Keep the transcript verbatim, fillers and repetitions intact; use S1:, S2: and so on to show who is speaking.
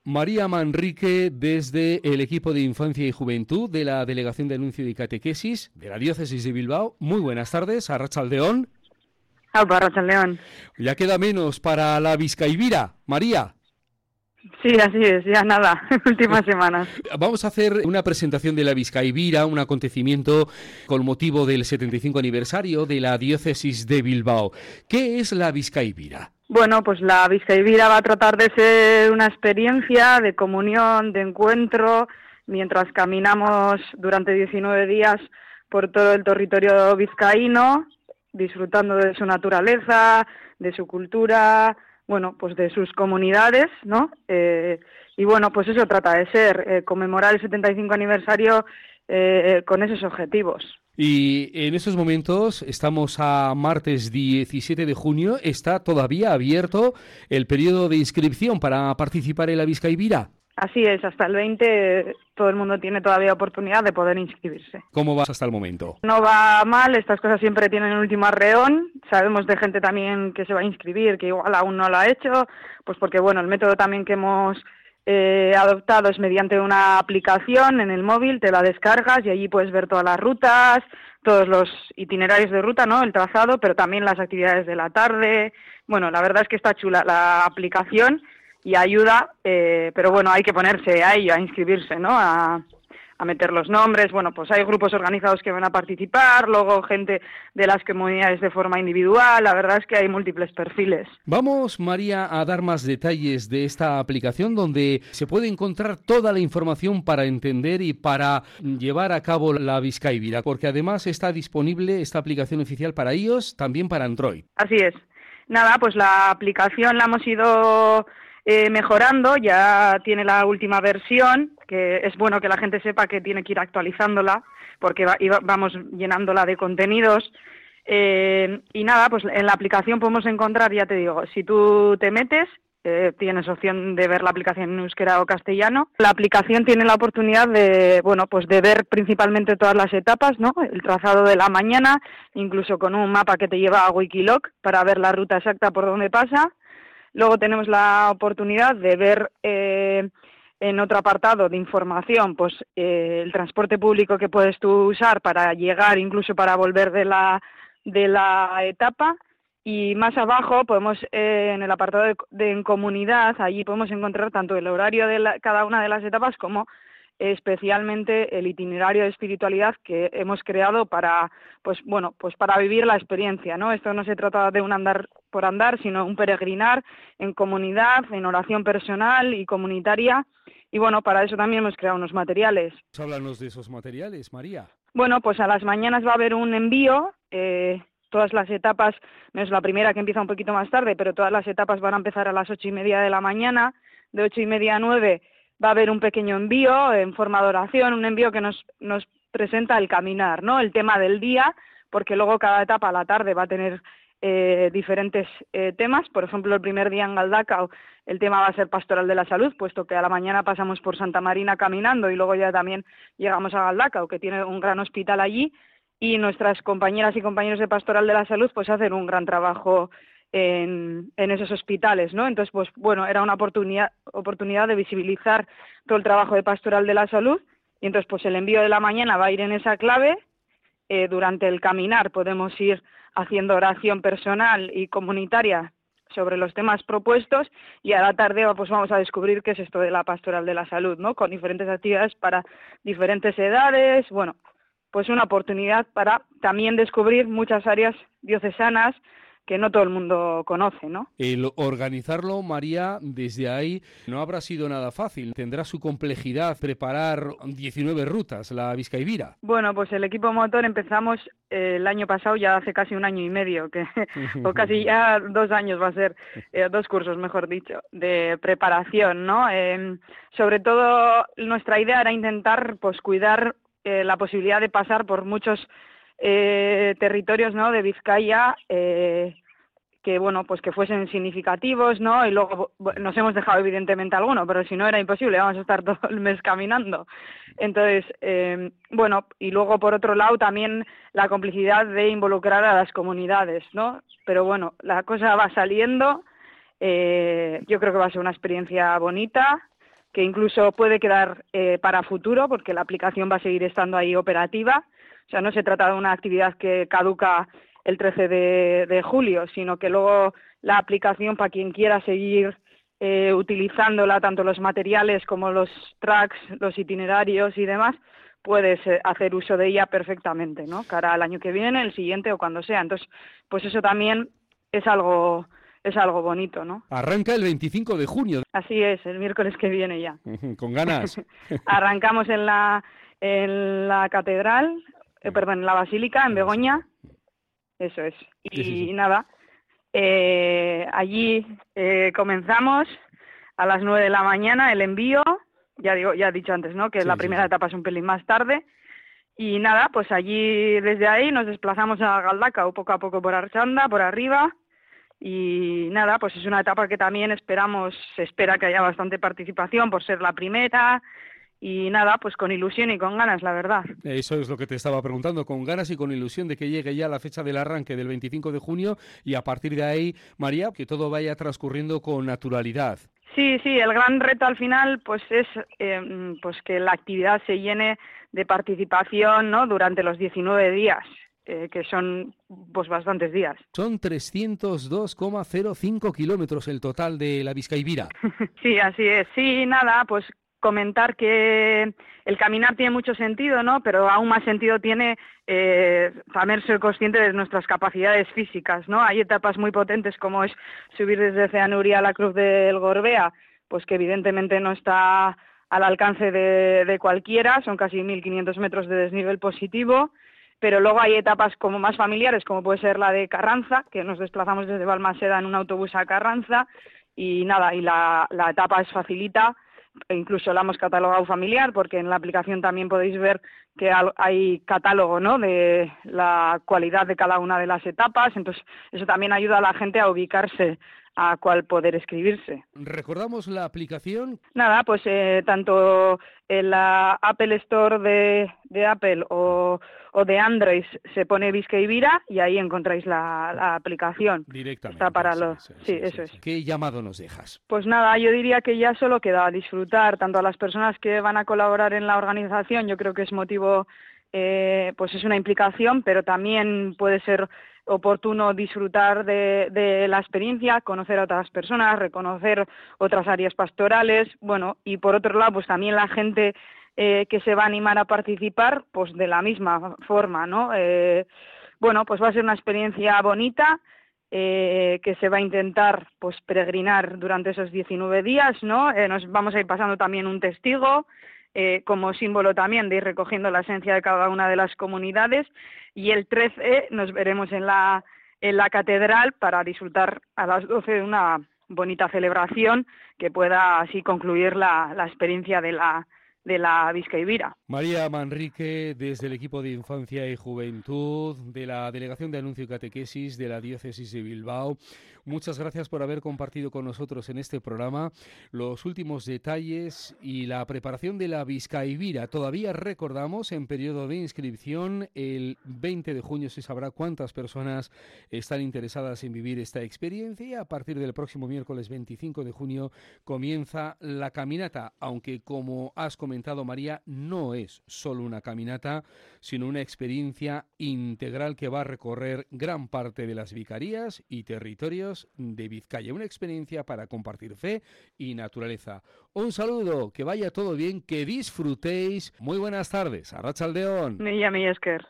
S1: María Manrique, desde el equipo de Infancia y Juventud de la Delegación de Anuncio y Catequesis de la Diócesis de Bilbao. Muy buenas tardes, Arratsaldeón.
S2: Aupa, Arratsaldeón.
S1: Ya queda menos para la Bizkaibira, María.
S2: Sí, así es, ya nada, últimas semanas.
S1: Vamos a hacer una presentación de la Bizkaibira, un acontecimiento con motivo del setenta y cinco aniversario de la Diócesis de Bilbao. ¿Qué es la Bizkaibira?
S2: Bueno, pues la Bizkaibira va a tratar de ser una experiencia de comunión, de encuentro, mientras caminamos durante diecinueve días por todo el territorio vizcaíno, disfrutando de su naturaleza, de su cultura, bueno, pues de sus comunidades, ¿no? Eh, y bueno, pues eso trata de ser, eh, conmemorar el setenta y cinco aniversario eh, con esos objetivos.
S1: Y en estos momentos estamos a martes diecisiete de junio, ¿está todavía abierto el periodo de inscripción para participar en la Bizkaibira?
S2: Así es, hasta el veinte todo el mundo tiene todavía oportunidad de poder inscribirse.
S1: ¿Cómo vas hasta el momento?
S2: No va mal, estas cosas siempre tienen un último arreón. Sabemos de gente también que se va a inscribir, que igual aún no lo ha hecho, pues porque bueno, el método también que hemos eh, adoptado es mediante una aplicación en el móvil, te la descargas y allí puedes ver todas las rutas, todos los itinerarios de ruta, ¿no? El trazado, pero también las actividades de la tarde. Bueno, la verdad es que está chula la aplicación y ayuda, eh, pero bueno, hay que ponerse a ello, a inscribirse, ¿no? A, a meter los nombres. Bueno, pues hay grupos organizados que van a participar, luego gente de las comunidades de forma individual. La verdad es que hay múltiples perfiles.
S1: Vamos, María, a dar más detalles de esta aplicación donde se puede encontrar toda la información para entender y para llevar a cabo la Bizkaibira, porque además está disponible esta aplicación oficial para iOS, también para Android.
S2: Así es. Nada, pues la aplicación la hemos ido Eh, mejorando, ya tiene la última versión, que es bueno que la gente sepa que tiene que ir actualizándola, porque va, y va, vamos llenándola de contenidos. Eh, y nada, pues en la aplicación podemos encontrar, ya te digo, si tú te metes, eh, tienes opción de ver la aplicación en euskera o castellano. La aplicación tiene la oportunidad de, bueno, pues de ver principalmente todas las etapas, ¿no? El trazado de la mañana, incluso con un mapa que te lleva a Wikiloc para ver la ruta exacta por donde pasa. Luego tenemos la oportunidad de ver eh, en otro apartado de información, pues eh, el transporte público que puedes tú usar para llegar, incluso para volver de la de la etapa. Y más abajo podemos, eh, en el apartado de, de en comunidad, allí podemos encontrar tanto el horario de la, cada una de las etapas como especialmente el itinerario de espiritualidad que hemos creado para, pues bueno, pues para vivir la experiencia, ¿no? Esto no se trata de un andar por andar, sino un peregrinar en comunidad, en oración personal y comunitaria. Y bueno, para eso también hemos creado unos materiales.
S1: Háblanos de esos materiales, María.
S2: Bueno, pues a las mañanas va a haber un envío. Eh, todas las etapas, no es la primera que empieza un poquito más tarde, pero todas las etapas van a empezar a las ocho y media de la mañana, de ocho y media a nueve. Va a haber un pequeño envío en forma de oración, un envío que nos, nos presenta el caminar, ¿no? El tema del día, porque luego cada etapa a la tarde va a tener eh, diferentes eh, temas. Por ejemplo, el primer día en Galdakao el tema va a ser pastoral de la salud, puesto que a la mañana pasamos por Santa Marina caminando y luego ya también llegamos a Galdakao, que tiene un gran hospital allí, y nuestras compañeras y compañeros de pastoral de la salud pues hacen un gran trabajo En, en esos hospitales, ¿no? Entonces, pues bueno, era una oportunidad oportunidad de visibilizar todo el trabajo de pastoral de la salud, y entonces pues el envío de la mañana va a ir en esa clave. Eh, durante el caminar podemos ir haciendo oración personal y comunitaria sobre los temas propuestos, y a la tarde pues vamos a descubrir qué es esto de la pastoral de la salud, ¿no? Con diferentes actividades para diferentes edades. Bueno, pues una oportunidad para también descubrir muchas áreas diocesanas que no todo el mundo conoce, ¿no?
S1: El organizarlo, María, desde ahí no habrá sido nada fácil. Tendrá su complejidad preparar diecinueve rutas, la Bizkaibira.
S2: Bueno, pues el equipo motor empezamos eh, el año pasado, ya hace casi un año y medio, que o casi ya dos años va a ser, eh, dos cursos, mejor dicho, de preparación, ¿no? Eh, sobre todo nuestra idea era intentar, pues, cuidar eh, la posibilidad de pasar por muchos Eh, territorios, ¿no?, de Vizcaya, eh, que bueno, pues que fuesen significativos, ¿no? Y luego nos hemos dejado evidentemente alguno, pero si no era imposible, vamos a estar todo el mes caminando. Entonces, eh, bueno, y luego por otro lado también la complicidad de involucrar a las comunidades, ¿no? Pero bueno, la cosa va saliendo. Eh, yo creo que va a ser una experiencia bonita, que incluso puede quedar eh, para futuro, porque la aplicación va a seguir estando ahí operativa. O sea, no se trata de una actividad que caduca el trece de, de julio, sino que luego la aplicación, para quien quiera seguir eh, utilizándola, tanto los materiales como los tracks, los itinerarios y demás, puedes eh, hacer uso de ella perfectamente, ¿no? Cara al año que viene, el siguiente o cuando sea. Entonces, pues eso también es algo es algo bonito, ¿no?
S1: Arranca el veinticinco de junio.
S2: Así es, el miércoles que viene ya.
S1: Con ganas.
S2: Arrancamos en la en la catedral, eh, perdón, en la basílica, en Begoña. Eso es. Y
S1: sí, sí, sí.
S2: nada, eh, allí eh, comenzamos a las nueve de la mañana el envío. Ya digo, ya he dicho antes, ¿no? Que
S1: Sí,
S2: la
S1: sí,
S2: primera
S1: sí.
S2: etapa es un pelín más tarde. Y nada, pues allí, desde ahí, nos desplazamos a Galdacao, poco a poco por Archanda, por arriba. Y nada, pues es una etapa que también esperamos, se espera que haya bastante participación por ser la primera. Y nada, pues con ilusión y con ganas, la verdad.
S1: Eso es lo que te estaba preguntando, con ganas y con ilusión de que llegue ya la fecha del arranque del veinticinco de junio y a partir de ahí, María, que todo vaya transcurriendo con naturalidad.
S2: Sí, sí, el gran reto al final pues es eh, pues que la actividad se llene de participación, ¿no? Durante los diecinueve días, eh, que son pues bastantes días.
S1: Son trescientos dos coma cero cinco kilómetros el total de la Vizcaibira.
S2: Sí, así es. Sí, nada, pues comentar que el caminar tiene mucho sentido, ¿no? Pero aún más sentido tiene eh, también ser consciente de nuestras capacidades físicas, ¿no? Hay etapas muy potentes como es subir desde Ceanuria a la Cruz del Gorbea, pues que evidentemente no está al alcance de, de cualquiera, son casi mil quinientos metros de desnivel positivo, pero luego hay etapas como más familiares, como puede ser la de Carranza, que nos desplazamos desde Balmaseda en un autobús a Carranza, y nada, y la, la etapa es facilita. Incluso la hemos catalogado familiar, porque en la aplicación también podéis ver que hay catálogo, ¿no?, de la cualidad de cada una de las etapas. Entonces, eso también ayuda a la gente a ubicarse a cuál poder escribirse.
S1: ¿Recordamos la aplicación?
S2: Nada, pues eh, tanto en la Apple Store de, de Apple o, o de Android se pone Vizcaibira y ahí encontráis la, la aplicación.
S1: Directamente.
S2: Está para
S1: sí,
S2: los...
S1: sí,
S2: Sí,
S1: sí,
S2: eso
S1: sí,
S2: es.
S1: sí. ¿Qué llamado nos dejas?
S2: Pues nada, yo diría que ya solo queda disfrutar, tanto a las personas que van a colaborar en la organización, yo creo que es motivo, eh, pues es una implicación, pero también puede ser oportuno disfrutar de, de la experiencia, conocer a otras personas, reconocer otras áreas pastorales, bueno, y por otro lado, pues también la gente eh, que se va a animar a participar, pues de la misma forma, ¿no? Eh, bueno, pues va a ser una experiencia bonita, Eh, que se va a intentar pues peregrinar durante esos diecinueve días, ¿no? Eh, nos vamos a ir pasando también un testigo eh, como símbolo también de ir recogiendo la esencia de cada una de las comunidades, y el trece nos veremos en la en la catedral para disfrutar a las doce de una bonita celebración que pueda así concluir la, la experiencia de la de la Vizcaibira.
S1: María Manrique, desde el equipo de Infancia y Juventud, de la Delegación de Anuncio y Catequesis de la Diócesis de Bilbao, muchas gracias por haber compartido con nosotros en este programa los últimos detalles y la preparación de la Vizcaibira. Todavía recordamos, en periodo de inscripción, el veinte de junio se sabrá cuántas personas están interesadas en vivir esta experiencia. A partir del próximo miércoles veinticinco de junio comienza la caminata, aunque como has comentado, María, no es solo una caminata, sino una experiencia integral que va a recorrer gran parte de las vicarías y territorios de Vizcaya. Una experiencia para compartir fe y naturaleza. Un saludo, que vaya todo bien, que disfrutéis. Muy buenas tardes. Arratsaldeon.
S2: Mila, mila esker.